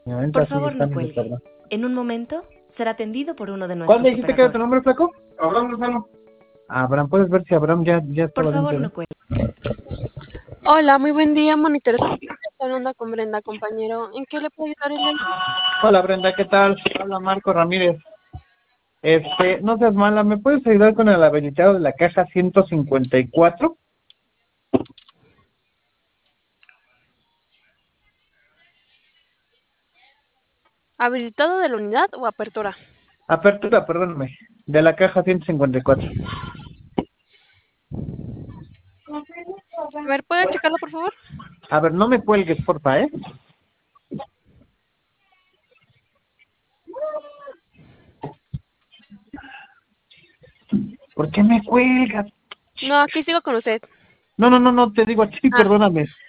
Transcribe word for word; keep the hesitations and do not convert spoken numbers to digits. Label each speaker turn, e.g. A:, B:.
A: Mi venta
B: Por
A: sigue
B: favor, no
A: estando en el
B: cuelgue.
A: cabrón.
B: En un momento será atendido por uno de nuestros
A: ¿Cuál me dijiste que era tu
B: operadores.
A: nombre, flaco? Abraham Lozano. Abraham, ¿puedes ver si Abraham ya, ya
B: Por
A: estaba
B: favor,
A: dentro,
B: no
A: no?
B: cuelgue.
C: Hola, muy buen día, monitor. Estoy hablando con Brenda, compañero. ¿En qué le puedo ayudar el día?
A: Hola, Brenda, ¿qué tal? Habla Marco Ramírez. Este, no seas mala, ¿me puedes ayudar con el habilitado de la caja ciento cincuenta y cuatro?
C: ¿Habilitado de la unidad o apertura?
A: Apertura, perdóname, de la caja ciento cincuenta y cuatro.
C: A ver, ¿puede checarlo, por favor?
A: A ver, no me cuelgues, porfa, ¿eh? ¿Por qué me cuelgas?
C: No, aquí sigo con usted.
A: No, no, no, no, te digo a ti,
C: Ah,
A: perdóname.